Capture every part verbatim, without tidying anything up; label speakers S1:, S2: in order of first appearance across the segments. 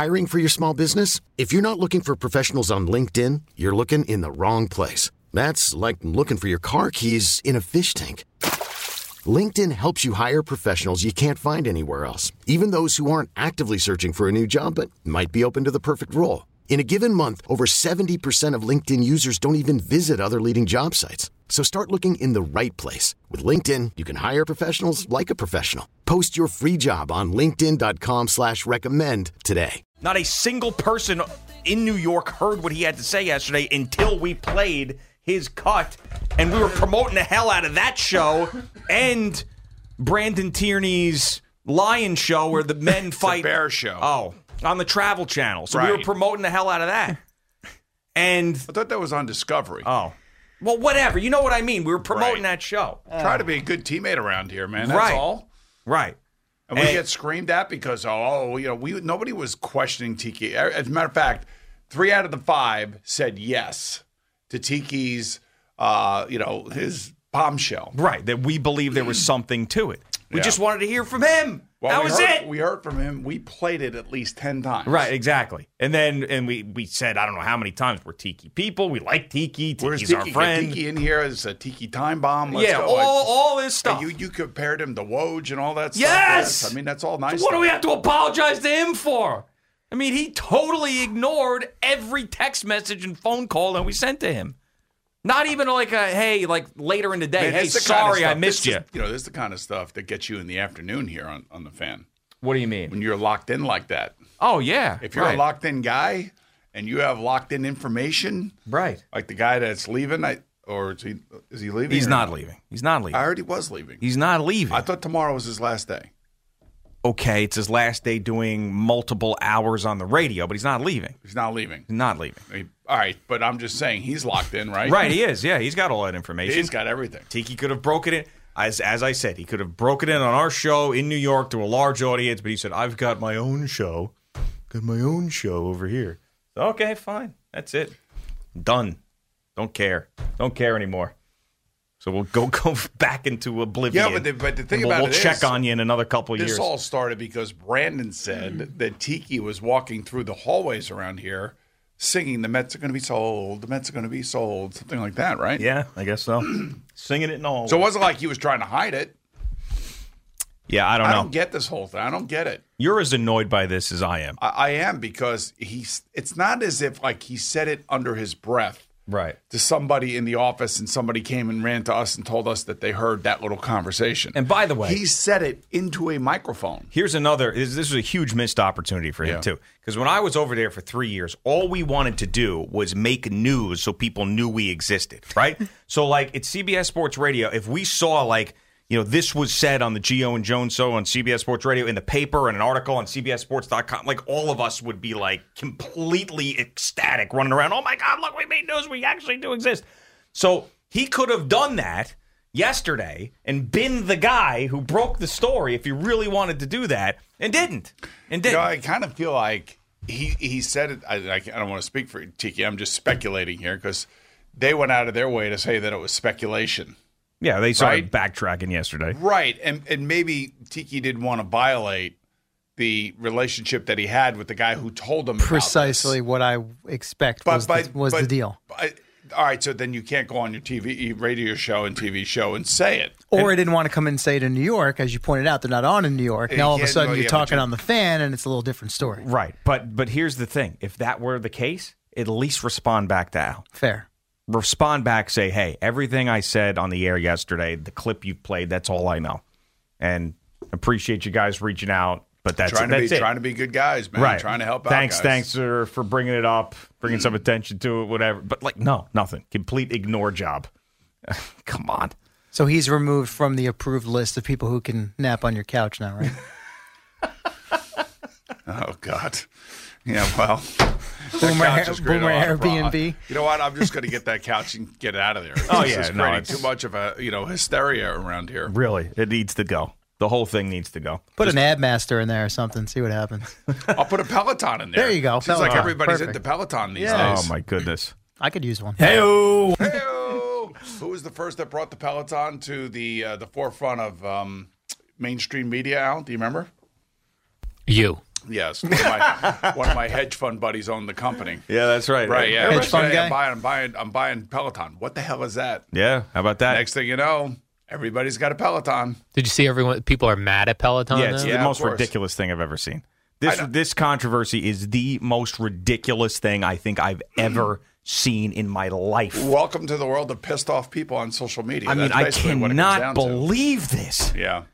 S1: Hiring for your small business? If you're not looking for professionals on LinkedIn, you're looking in the wrong place. That's like looking for your car keys in a fish tank. LinkedIn helps you hire professionals you can't find anywhere else, even those who aren't actively searching for a new job but might be open to the perfect role. In a given month, over seventy percent of LinkedIn users don't even visit other leading job sites. So start looking in the right place. With LinkedIn, you can hire professionals like a professional. Post your free job on linkedin.com slash recommend today.
S2: Not a single person in New York heard what he had to say yesterday until we played his cut. And we were promoting the hell out of that show and Brandon Tierney's Lion Show where the men fight.
S3: The Bear Show.
S2: Oh, on the Travel Channel. So
S3: right.
S2: we were promoting the hell out of that. And
S3: I thought that was on Discovery.
S2: Oh. Well, whatever. You know what I mean. We were promoting
S3: right.
S2: that show.
S3: Try to be a good teammate around here, man. That's
S2: right.
S3: all.
S2: Right.
S3: And we and, get screamed at because, oh, you know, we nobody was questioning Tiki. As a matter of fact, three out of the five said yes to Tiki's, uh, you know, his bombshell.
S2: Right. That we believe there was something to it. We yeah. just wanted to hear from him.
S3: Well,
S2: that
S3: we
S2: was
S3: heard,
S2: it.
S3: We heard from him. We played it at least ten times.
S2: Right, exactly. And then and we, we said, I don't know how many times, we're Tiki people. We like Tiki. Tiki's
S3: Where's Tiki?
S2: our friend.
S3: Get Tiki in here as a Tiki time bomb. Let's
S2: yeah,
S3: go.
S2: all,
S3: like,
S2: all this stuff.
S3: You you compared him to Woj and all that stuff.
S2: Yes!
S3: yes! I mean, that's all nice
S2: So what
S3: stuff.
S2: do we have to apologize to him for? I mean, he totally ignored every text message and phone call that we sent to him. Not even like a, hey, like later in the day,
S3: Man,
S2: hey,
S3: kind
S2: sorry,
S3: of
S2: I missed
S3: this
S2: you.
S3: Is, you know, this is the kind of stuff that gets you in the afternoon here on, on the Fan.
S2: What do you mean?
S3: When you're locked in like that.
S2: Oh, yeah.
S3: If you're
S2: right.
S3: a locked in guy and you have locked in information.
S2: Right.
S3: Like the guy that's leaving, I, or is he, is he leaving?
S2: He's not leaving. He's not leaving.
S3: I heard he was leaving.
S2: He's not leaving.
S3: I thought tomorrow was his last day.
S2: Okay, it's his last day doing multiple hours on the radio, but he's not leaving.
S3: He's not leaving.
S2: He's not leaving.
S3: He, all right, but I'm just saying he's locked in, right?
S2: Right, he is. Yeah, he's got all that information.
S3: He's got everything.
S2: Tiki could have broken it. As as I said, he could have broken it on our show in New York to a large audience, but he said, I've got my own show. Got my own show over here. Okay, fine. That's it. Done. Don't care. Don't care anymore. So we'll go go back into oblivion.
S3: Yeah, but the, but the thing
S2: we'll,
S3: about
S2: we'll
S3: it
S2: check
S3: is,
S2: on you in another couple of
S3: this
S2: years.
S3: This all started because Brandon said that Tiki was walking through the hallways around here singing, the Mets are going to be sold, the Mets are going to be sold, something like that, right?
S2: Yeah, I guess so. Singing it in the hallway.
S3: So it wasn't like he was trying to hide it.
S2: Yeah, I don't
S3: I
S2: know.
S3: I don't get this whole thing. I don't get it.
S2: You're as annoyed by this as I am.
S3: I, I am because he's. It's not as if like he said it under his breath.
S2: Right.
S3: To somebody in the office and somebody came and ran to us and told us that they heard that little conversation.
S2: And by the way,
S3: he said it into a microphone.
S2: Here's another, this was a huge missed opportunity for him, yeah. too. Because when I was over there for three years, all we wanted to do was make news so people knew we existed, right? So, like, it's C B S Sports Radio. If we saw, like, you know, this was said on the Gio and Jones show on C B S Sports Radio in the paper and an article on C B S sports dot com. Like, all of us would be, like, completely ecstatic running around. Oh, my God, look, we made news. We actually do exist. So he could have done that yesterday and been the guy who broke the story if he really wanted to do that and didn't. And didn't.
S3: You know, I kind of feel like he, he said it. I, I don't want to speak for Tiki. I'm just speculating here because they went out of their way to say that it was speculation.
S2: Yeah, they started
S3: right?
S2: backtracking yesterday.
S3: Right, and and maybe Tiki didn't want to violate the relationship that he had with the guy who told him
S4: precisely
S3: about this.
S4: what I expect
S3: but,
S4: was,
S3: but,
S4: the, was
S3: but,
S4: the deal.
S3: But, all right, so then you can't go on your T V, radio show and T V show and say it.
S4: Or
S3: and,
S4: I didn't want to come and say it in New York, as you pointed out. They're not on in New York. Now all of a sudden
S3: well,
S4: you're
S3: yeah,
S4: talking
S3: you,
S4: on the Fan, and it's a little different story.
S2: Right, but but here's the thing: if that were the case, at least respond back to Al.
S4: Fair.
S2: Respond back, say, hey, everything I said on the air yesterday, the clip you played, that's all I know. And appreciate you guys reaching out, but that's,
S3: trying,
S2: it. that's
S3: to be,
S2: it.
S3: trying to be good guys, man.
S2: Right.
S3: Trying to help
S2: thanks,
S3: out guys.
S2: Thanks for, for bringing it up, bringing some attention to it, whatever. But, like, no, nothing. Complete ignore job. Come on.
S4: So he's removed from the approved list of people who can nap on your couch now, right?
S3: Oh, God. Yeah, well,
S4: Boomer,
S3: couch is great.
S4: Boomer
S3: Oh,
S4: Airbnb.
S3: You know what? I'm just going to get that couch and get it out of there. It's
S2: Oh,
S3: just
S2: yeah, no,
S3: creating
S2: it's-
S3: too much of a you know hysteria around here.
S2: Really, it needs to go. The whole thing needs to go.
S4: Put
S2: Just,
S4: an ad master in there or something. See what happens.
S3: I'll put a Peloton in there.
S4: There you go.
S3: Seems like
S4: Peloton.
S3: everybody's
S4: Perfect.
S3: into Peloton these
S4: Yeah.
S3: days.
S2: Oh, my goodness.
S4: I could use one.
S2: Hey-o!
S3: Hey-o! Who was the first that brought the Peloton to the uh, the forefront of um, mainstream media, Al? Do you remember?
S5: You.
S3: Yes, one of, my, one of my hedge fund buddies owned the company.
S2: Yeah, that's right.
S3: Right, yeah.
S4: Hedge fund
S3: Hey,
S4: guy?
S3: I'm buying, I'm buying, I'm buying Peloton. What the hell is that?
S2: Yeah, how about that?
S3: Next thing you know, everybody's got a Peloton.
S5: Did you see everyone? People are mad at Peloton.
S2: Yeah, it's
S5: now?
S3: Yeah,
S2: the
S3: of
S2: most
S3: course.
S2: ridiculous thing I've ever seen. This
S3: I know.
S2: this controversy is the most ridiculous thing I think I've ever seen in my life.
S3: Welcome to the world of pissed off people on social media.
S2: I mean,
S3: That's
S2: I
S3: basically what it comes
S2: cannot
S3: down to.
S2: believe this.
S3: Yeah.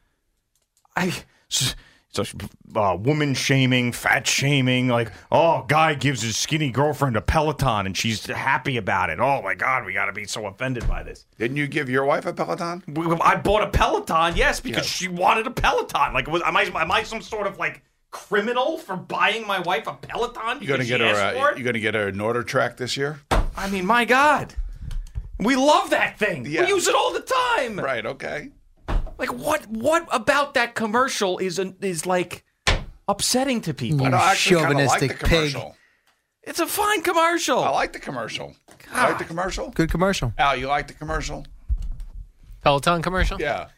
S2: I so uh, woman shaming, fat shaming, like, oh, guy gives his skinny girlfriend a Peloton and she's happy about it. Oh my God, we got to be so offended by this.
S3: Didn't you give your wife a Peloton?
S2: I bought a Peloton, yes, because
S3: Yeah.
S2: she wanted a Peloton. Like, was, am I am I some sort of like criminal for buying my wife a Peloton?
S3: You gonna
S2: because
S3: get
S2: she
S3: her?
S2: asked
S3: Uh,
S2: for it?
S3: you gonna get her an order track this year?
S2: I mean, my God, we love that thing.
S3: Yeah.
S2: We use it all the time.
S3: Right. Okay.
S2: Like, what what about that commercial is an, is like upsetting to people?
S4: You
S3: I actually kind of like the
S4: chauvinistic pig.
S3: commercial.
S2: It's a fine commercial.
S3: I like the commercial. I like the commercial.
S4: Good commercial.
S3: Al, you like the commercial?
S5: Peloton commercial?
S3: Yeah.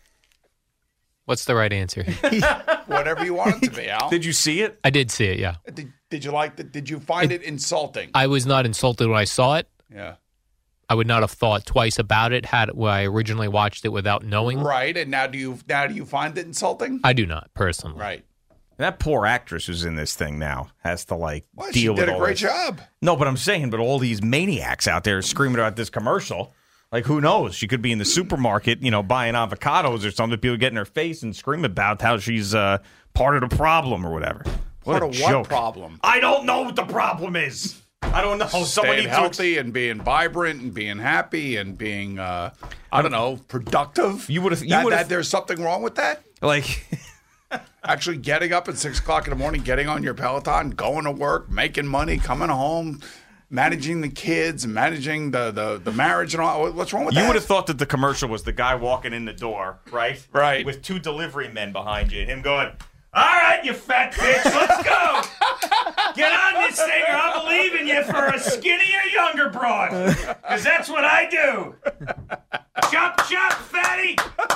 S5: What's the right answer?
S3: Whatever you want it to be, Al.
S2: Did you see it?
S5: I did see it, yeah.
S3: Did, did you like the? Did you find it, insulting?
S5: I was not insulted when I saw it.
S3: yeah.
S5: I would not have thought twice about it had when I originally watched it without knowing.
S3: Right. And now do you now do you find it insulting?
S5: I do not, personally.
S3: Right.
S2: That poor actress who's in this thing now has to like
S3: Well, she
S2: deal
S3: did
S2: with
S3: a
S2: all
S3: great
S2: this.
S3: job.
S2: No, but I'm saying, but all these maniacs out there screaming about this commercial. Like, who knows? She could be in the supermarket, you know, buying avocados or something. People get in her face and scream about how she's uh, part of the problem or whatever. What
S3: Part
S2: a
S3: of
S2: joke.
S3: what problem?
S2: I don't know what the problem is. I don't know. Someone
S3: Staying
S2: needs to
S3: healthy and being vibrant and being happy and being, uh, I don't know, productive.
S2: You would've- you
S3: That-
S2: would've-
S3: that there's something wrong with that?
S2: like.
S3: Actually getting up at six o'clock in the morning, getting on your Peloton, going to work, making money, coming home, managing the kids, managing the, the, the marriage and all. What's wrong with
S2: You
S3: that?
S2: would have thought that the commercial was the guy walking in the door, right?
S3: Right.
S2: With two delivery men behind you, and him going, "All right, you fat bitch, let's go. Get on this thing, or I'm leaving you for a skinnier, younger broad. Because that's what I do. Chop, chop, fatty.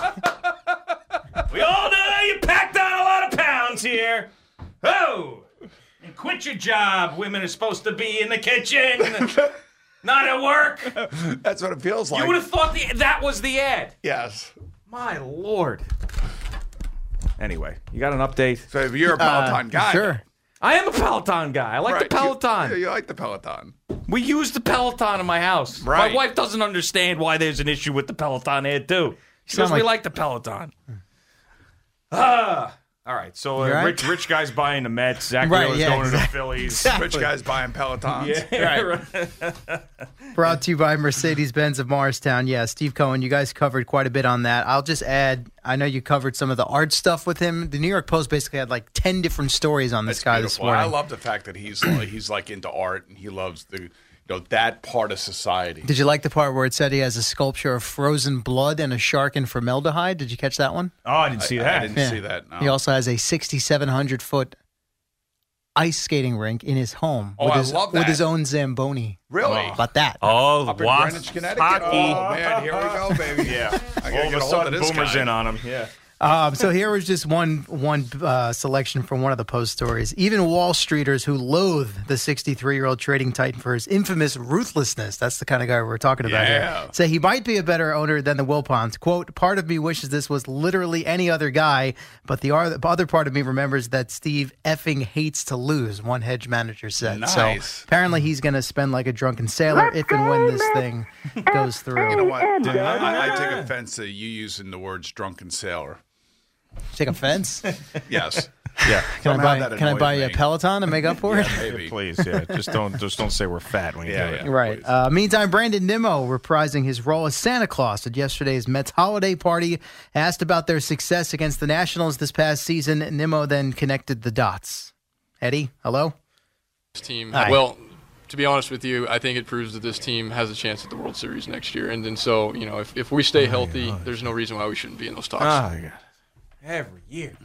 S2: We all know you packed on a lot of pounds here. Oh, and quit your job. Women are supposed to be in the kitchen, not at work."
S3: That's what it feels like.
S2: You would have thought the, that was the ad.
S3: Yes.
S2: My Lord. Anyway, you got an update?
S3: So if you're a Peloton guy.
S4: Uh, Sure.
S2: I am a Peloton guy. I like
S3: Right,
S2: the Peloton.
S3: You, you like the Peloton.
S2: We use the Peloton in my house.
S3: Right.
S2: My wife doesn't understand why there's an issue with the Peloton ad, too. She
S4: Sound
S2: goes, we
S4: like-
S2: like the Peloton. Ah. All right, so uh,
S4: You all right?
S2: rich, rich guy's buying the Mets. Zach
S4: Right,
S2: Wheeler's
S4: yeah,
S2: going
S4: exactly.
S2: to the Phillies.
S4: Exactly.
S3: Rich guys buying Pelotons.
S2: Yeah, right.
S4: Brought to you by Mercedes-Benz of Morristown. Yeah, Steve Cohen, you guys covered quite a bit on that. I'll just add, I know you covered some of the art stuff with him. The New York Post basically had like ten different stories on this
S3: It's
S4: guy
S3: beautiful.
S4: this morning.
S3: I love the fact that he's like, he's like into art and he loves the you know that part of society.
S4: Did you like the part where it said he has a sculpture of frozen blood and a shark in formaldehyde? Did you catch that one?
S2: Oh, I didn't see
S3: I,
S2: that.
S3: I didn't
S4: Yeah.
S3: see that. No.
S4: He also has a sixty-seven hundred foot ice skating rink in his home
S3: Oh,
S4: with,
S3: I
S4: his,
S3: love
S4: with
S3: that.
S4: his own Zamboni.
S3: Really?
S4: How about that?
S2: Oh,
S3: Up in
S2: wasp
S3: Greenwich, Connecticut.
S2: hockey.
S3: Oh man, here we go, baby.
S2: Yeah.
S3: I gotta
S2: All of
S3: get
S2: a
S3: a hold of
S2: sudden,
S3: this
S2: Boomer's
S3: guy.
S2: in on him. Yeah.
S4: Um, so here was just one one uh, selection from one of the Post stories. Even Wall Streeters who loathe the sixty-three-year-old trading titan for his infamous ruthlessness, that's the kind of guy we're talking about
S3: Yeah.
S4: here, say he might be a better owner than the Wilpons. Quote, part of me wishes this was literally any other guy, but the other part of me remembers that Steve effing hates to lose, one hedge manager said.
S3: Nice.
S4: So apparently he's going to spend like a drunken sailor if and when this thing goes through.
S3: You know what? I, I, I take offense to you using the words drunken sailor.
S4: Take offense?
S3: Yes.
S2: Yeah.
S4: Can I
S3: Somehow
S4: buy,
S3: that
S4: can I
S3: annoys
S4: buy you a
S3: me.
S4: Peloton to make up for it?
S3: Maybe.
S2: Please, yeah. Just don't just don't say we're fat when you
S3: Yeah,
S2: do it.
S3: yeah.
S4: Right.
S3: Please.
S4: Uh, meantime, Brandon Nimmo, reprising his role as Santa Claus at yesterday's Mets holiday party, asked about their success against the Nationals this past season. Nimmo then connected the dots. Eddie, hello?
S6: Team.
S4: Hi.
S6: Well, to be honest with you, I think it proves that this team has a chance at the World Series next year. And then so, you know, if, if we stay healthy, there's no reason why we shouldn't be in those talks.
S2: Oh, my God. Every year.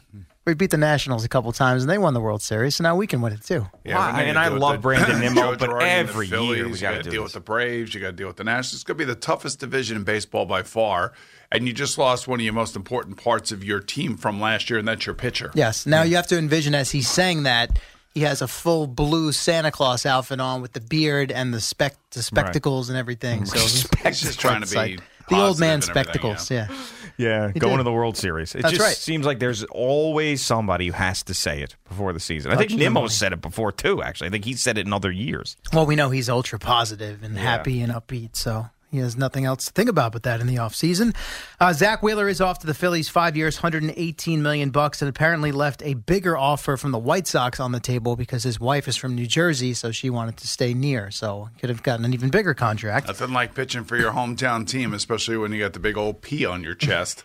S4: We beat the Nationals a couple times, and they won the World Series, so now we can win it too.
S3: Yeah,
S2: Wow,
S3: we're
S2: and
S3: gonna
S2: I
S3: deal with
S2: love
S3: the-
S2: Brandon Nimmo,
S3: Joe
S2: but
S3: Girardi and the
S2: every
S3: Phillies,
S2: year we
S3: you
S2: gotta
S3: got to
S2: do
S3: deal
S2: this.
S3: with the Braves. You got to deal with the Nationals. It's going to be the toughest division in baseball by far. And you just lost one of your most important parts of your team from last year, and that's your pitcher.
S4: Yes. Now you have to envision as he's saying that he has a full blue Santa Claus outfit on with the beard and the spec the spectacles and everything. So
S3: He's just trying to be
S4: like the old man
S3: positive and everything,
S4: spectacles. Yeah.
S2: Yeah,
S4: He
S2: going
S4: did.
S2: to the World Series. It
S4: That's
S2: just
S4: right.
S2: seems like there's always somebody who has to say it before the season. I think
S4: Touching the
S2: Nimmo
S4: money.
S2: said it before, too, actually. I think he said it in other years.
S4: Well, we know he's ultra positive and happy and upbeat, so he has nothing else to think about but that in the offseason. Uh, Zach Wheeler is off to the Phillies, five years, one hundred eighteen million bucks, and apparently left a bigger offer from the White Sox on the table because his wife is from New Jersey, so she wanted to stay near. So could have gotten an even bigger contract.
S3: Nothing like pitching for your hometown team, especially when you got the big old P on your chest.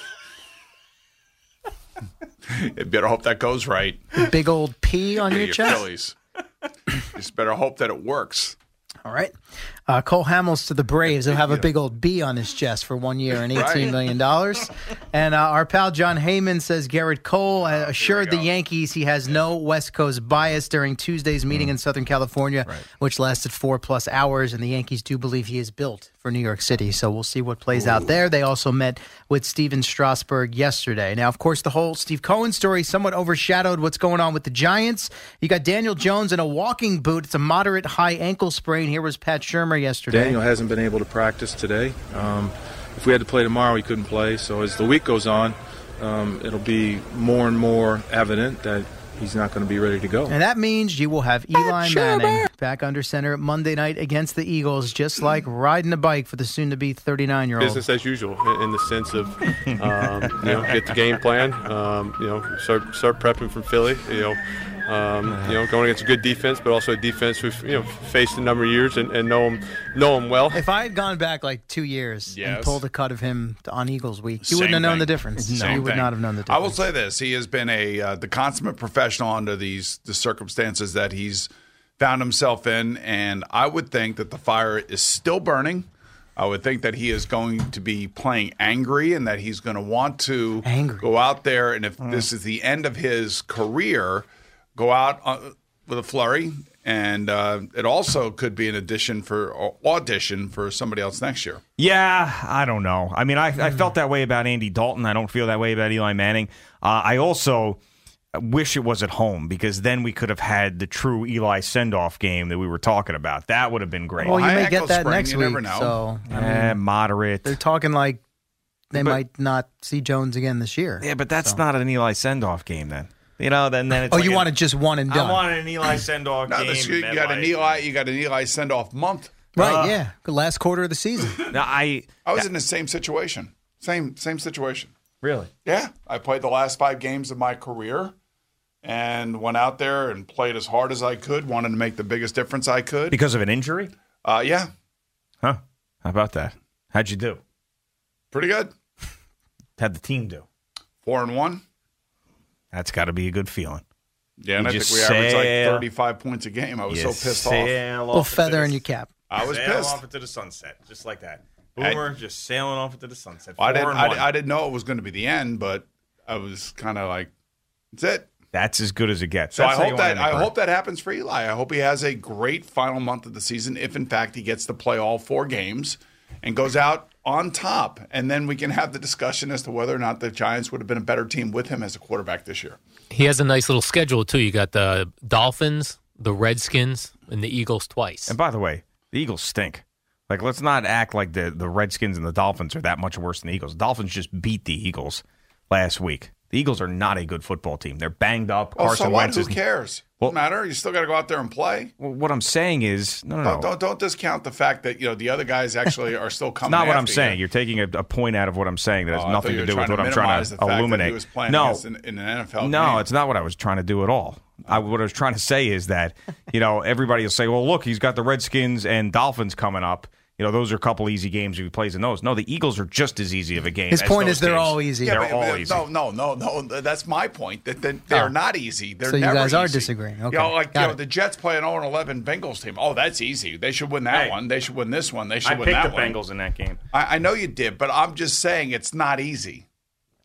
S3: You better hope that goes right.
S4: Big old P on
S3: Yeah,
S4: your
S3: your
S4: chest.
S3: Phillies. You just better hope that it works.
S4: All right. Uh, Cole Hamels to the Braves. He'll have a big old B on his chest for one year and eighteen million dollars. And uh, our pal John Heyman says Garrett Cole uh, assured the
S3: go.
S4: Yankees he has no West Coast bias during Tuesday's meeting in Southern California, which lasted four plus hours. And the Yankees do believe he is built for New York City. So we'll see what plays out there. They also met with Steven Strasburg yesterday. Now, of course, the whole Steve Cohen story somewhat overshadowed what's going on with the Giants. You got Daniel Jones in a walking boot. It's a moderate high ankle sprain. Here was Pat Shurmur yesterday.
S7: Daniel hasn't been able to practice today. Um, if we had to play tomorrow, he couldn't play. So as the week goes on, um, it'll be more and more evident that he's not going to be ready to go.
S4: And that means you will have Eli Manning back under center Monday night against the Eagles, just like riding a bike for the soon-to-be thirty-nine-year-old.
S8: Business as usual in in the sense of, um, you know, get the game plan, um, you know, start, start prepping from Philly, you know, um, you know, going against a good defense, but also a defense we've, you know, faced a number of years and, and know them, know them well.
S4: If I had gone back like two years and
S3: Yes.
S4: pulled a cut of him on Eagles week, you
S3: Same
S4: wouldn't have known
S3: thing.
S4: the difference.
S3: Same
S4: you would
S3: thing.
S4: not have known the
S3: I
S4: difference.
S3: will say this: he has been a uh, the consummate professional under these the circumstances that he's found himself in, and I would think that the fire is still burning. I would think that he is going to be playing angry, and that he's going to want to
S4: Angry.
S3: go out there, and if this is the end of his career, go out uh, with a flurry. And uh, it also could be an addition for or audition for somebody else next year.
S2: Yeah, I don't know. I mean, I, I felt that way about Andy Dalton. I don't feel that way about Eli Manning. Uh, I also wish it was at home because then we could have had the true Eli send-off game that we were talking about. That would have been great.
S4: well, you
S3: high
S4: may
S3: ankle
S4: get that
S3: sprain,
S4: next
S3: you
S4: week.
S3: never know.
S4: So I mean,
S2: Eh, moderate.
S4: they're talking like they
S2: But-
S4: might not see Jones again this year.
S2: Yeah, but that's not an Eli send-off game then. You know, then then it's
S4: Oh,
S2: like
S4: you
S2: a-
S4: want it just one and done?
S2: I wanted an Eli send-off
S3: No,
S2: game.
S3: this, you
S2: in
S3: got an
S2: MetLife.
S3: Eli. You got an Eli send off month.
S4: right?
S2: Uh,
S4: yeah, the last quarter of the season.
S2: No, I
S3: I was in the same situation. Same same situation.
S2: really.
S3: Yeah, I played the last five games of my career, and went out there and played as hard as I could. Wanted to make the biggest difference I could.
S2: Because of an injury?
S3: Uh, yeah,
S2: Huh? How about that? How'd you do?
S3: pretty good.
S2: How'd the team do?
S3: Four and one.
S2: That's got to be a good feeling.
S3: Yeah, and
S2: You
S3: I think
S2: just
S3: we averaged like
S2: sail-
S3: thirty-five points a game. I was so
S2: You
S3: pissed off.
S2: sail
S4: A little
S2: off
S4: feather
S2: into
S4: in
S2: the-
S4: your cap.
S3: I was
S2: sail
S3: pissed.
S2: off into the sunset, just like that.
S3: I-
S2: Boomer just sailing off into the sunset.
S3: I
S2: Four
S3: didn't.
S2: and
S3: I,
S2: one.
S3: I didn't know it was going to be the end, but I was kind of like, "That's it."
S2: That's as good as it gets.
S3: So
S2: That's
S3: I
S2: how you
S3: hope
S2: wanna
S3: that
S2: end the
S3: I
S2: career.
S3: hope that happens for Eli. I hope he has a great final month of the season, if in fact he gets to play all four games and goes out on top. And then we can have the discussion as to whether or not the Giants would have been a better team with him as a quarterback this year.
S5: He has a nice little schedule, too. You got the Dolphins, the Redskins, and the Eagles twice.
S2: And by the way, the Eagles stink. Like, let's not act like the, the Redskins and the Dolphins are that much worse than the Eagles. Dolphins just beat the Eagles last week. The Eagles are not a good football team. They're banged up.
S3: Oh,
S2: Carson
S3: so what?
S2: Wentz
S3: Who
S2: is.
S3: cares?
S2: Well-
S3: Doesn't matter. You still got to go out there and play.
S2: Well, what I'm saying is, no, no, no.
S3: Don't, don't don't discount the fact that you know the other guys actually are still coming.
S2: Not what I'm
S3: after
S2: saying.
S3: You.
S2: You're taking a, a point out of what I'm saying that has
S3: Oh, I thought
S2: nothing
S3: you
S2: to
S3: were
S2: do with
S3: trying
S2: what I'm trying
S3: minimize
S2: to
S3: the fact that
S2: illuminate.
S3: he was playing
S2: no,
S3: against in, in an N F L
S2: no,
S3: game.
S2: it's not what I was trying to do at all. I, what I was trying to say is that you know everybody will say, "Well, look, he's got the Redskins and Dolphins coming up. You know, those are a couple easy games if he plays in those." No, the Eagles are just as easy of a game.
S4: His
S2: as
S4: point
S2: those
S4: is they're
S2: teams.
S4: all easy.
S3: Yeah,
S2: They're
S3: but-
S2: all
S3: but
S2: easy.
S3: No, no, no, no. That's my point. That that they're
S4: Oh.
S3: not easy. They're
S4: So you
S3: never
S4: guys are
S3: easy.
S4: disagreeing. Okay.
S3: You know, like
S4: Got
S3: you know,
S4: it.
S3: the Jets play an oh and eleven Bengals team. Oh, that's easy. They should win that
S2: Hey.
S3: one. They should win this one. They should
S2: I
S3: win
S2: picked
S3: that
S2: the
S3: one.
S2: Bengals in that game.
S3: I, I know you did, but I'm just saying it's not easy.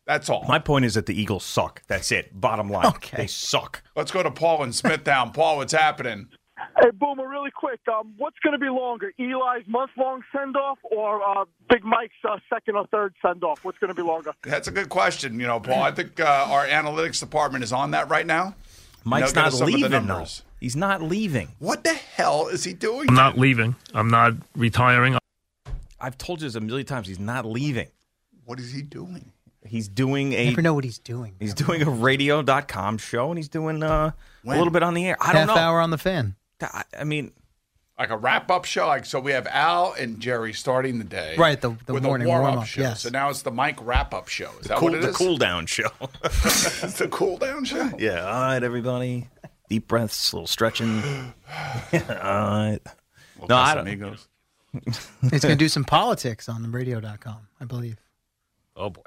S3: That's all.
S2: My point is that the Eagles suck. That's it. Bottom line.
S4: Okay.
S2: They suck.
S3: Let's go to Paul in Smithtown. Paul, what's happening?
S9: Hey, Boomer, really quick. Um, what's going to be longer, Eli's month-long send-off or uh, Big Mike's uh, second or third send-off? What's going to be longer?
S3: That's a good question, you know, Paul. I think uh, our analytics department is on that right now.
S2: Mike's
S3: You know, get
S2: not
S3: us some of the
S2: leaving, though.
S3: numbers.
S2: He's not leaving.
S3: What the hell is he doing?
S10: I'm not leaving. I'm not retiring.
S2: I've told you this a million times. He's not leaving.
S3: What is he doing?
S2: He's doing a.
S4: I never know what he's doing.
S2: He's doing a radio dot com show, and he's doing uh, a
S3: When?
S2: little bit on the air. I
S4: Half
S2: don't know.
S4: hour on the Fan.
S2: I, I mean,
S3: Like a wrap-up show? Like, so we have Al and Jerry starting the day.
S4: Right, the- the
S3: with
S4: morning
S3: a warm-up
S4: warm-up,
S3: show.
S4: yes.
S3: So now it's the Mike wrap-up show. Is that
S2: cool,
S3: what it
S2: the
S3: is?
S2: cool down show.
S3: It's the cool-down show?
S2: Yeah. All right, everybody. Deep breaths, a little stretching. All right.
S3: Well,
S2: No, I don't.
S3: Casamigos.
S4: He's going to do some politics on the radio dot com, I believe.
S2: Oh, boy.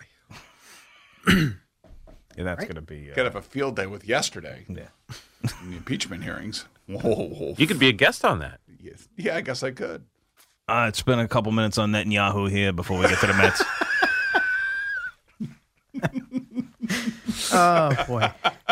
S2: Yeah, that's going to be. Uh,
S3: Could have a field day with yesterday.
S2: Yeah.
S3: In the impeachment hearings. Whoa.
S11: You could be a guest on that.
S3: Yes. Yeah, I guess I could.
S2: Uh, it's been a couple minutes on Netanyahu here before we get to the Mets.
S4: Oh, boy.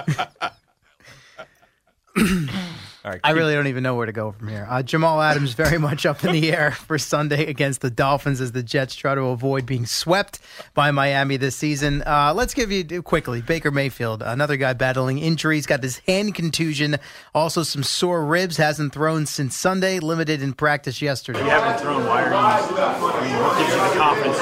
S2: All right,
S4: I
S2: keep-
S4: really don't even know where to go from here. Uh, Jamal Adams very much up in the air for Sunday against the Dolphins as the Jets try to avoid being swept by Miami this season. Uh, let's give you quickly Baker Mayfield, another guy battling injuries, got his hand contusion, also some sore ribs, hasn't thrown since Sunday, limited in practice yesterday.
S12: You haven't thrown. Why are you? I mean, what gives you the confidence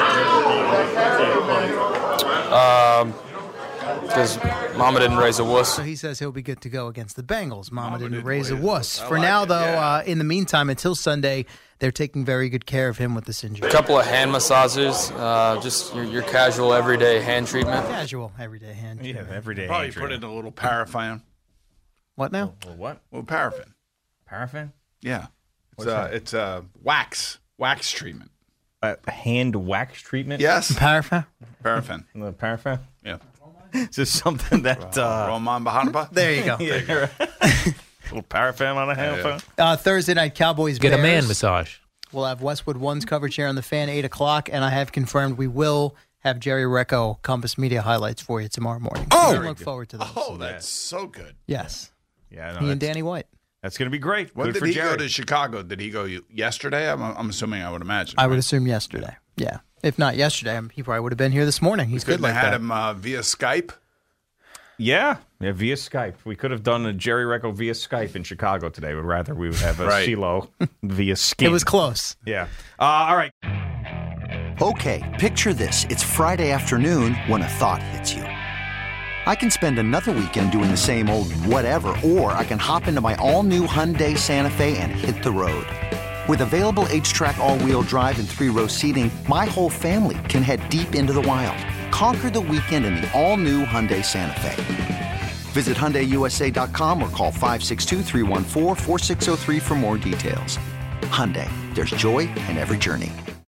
S12: to play?
S13: Um, because Mama didn't raise a wuss.
S4: So he says he'll be good to go against the Bengals. Mama,
S3: Mama
S4: didn't
S3: didn't
S4: raise a
S3: raise a
S4: wuss.
S3: wuss. I
S4: For
S3: like
S4: now,
S3: it,
S4: though,
S3: yeah.
S4: uh, in the meantime, until Sunday, they're taking very good care of him with this injury.
S13: A couple of hand massages, uh, just your, your casual, everyday hand treatment.
S4: Casual, everyday hand.
S2: Yeah, everyday.
S3: Probably
S2: hand
S3: put
S2: treatment.
S3: in a little paraffin.
S4: What now?
S2: Well, what?
S3: A little paraffin.
S2: Paraffin?
S3: Yeah. It's
S2: What's
S3: uh,
S2: that?
S3: it's uh, wax. Wax treatment.
S2: A hand wax treatment?
S3: Yes.
S4: Paraffin?
S3: Paraffin.
S2: The paraffin?
S3: Yeah.
S2: Is this something that. Uh,
S3: Roman Bahanaba?
S4: There you go.
S2: yeah, right. A little paraffin on a hand
S3: Yeah.
S2: phone?
S4: Uh, Thursday night, Cowboys
S5: Get a man
S4: Bears.
S5: massage.
S4: We'll have Westwood One's coverage here on the Fan, eight o'clock, and I have confirmed we will have Jerry Recco Compass Media highlights for you tomorrow morning.
S3: Oh!
S4: So look forward to those.
S3: Oh, that's so good.
S4: Yes.
S2: Yeah, no,
S4: He and
S2: that's,
S4: Danny White.
S2: that's going to be great.
S3: When
S2: Good
S3: did
S2: for
S3: he
S2: Jerry.
S3: go to Chicago? Did he go yesterday? I'm, I'm assuming I would imagine.
S4: I would
S3: right?
S4: assume yesterday. Yeah. If not yesterday, um, he probably would have been here this morning. He's good
S3: Couldn't
S4: like
S3: have had
S4: that.
S3: him uh, via Skype.
S2: Yeah, yeah, via Skype. We could have done a Jerry Recco via Skype in Chicago today, but rather we would have a
S3: Right.
S2: CeeLo via skin.
S4: It was close.
S2: Yeah. Uh, all right.
S14: Okay, picture this. It's Friday afternoon when a thought hits you. I can spend another weekend doing the same old whatever, or I can hop into my all-new Hyundai Santa Fe and hit the road. With available H-Track all-wheel drive and three-row seating, my whole family can head deep into the wild. Conquer the weekend in the all-new Hyundai Santa Fe. Visit Hyundai U S A dot com or call five six two, three one four, four six zero three for more details. Hyundai, there's joy in every journey.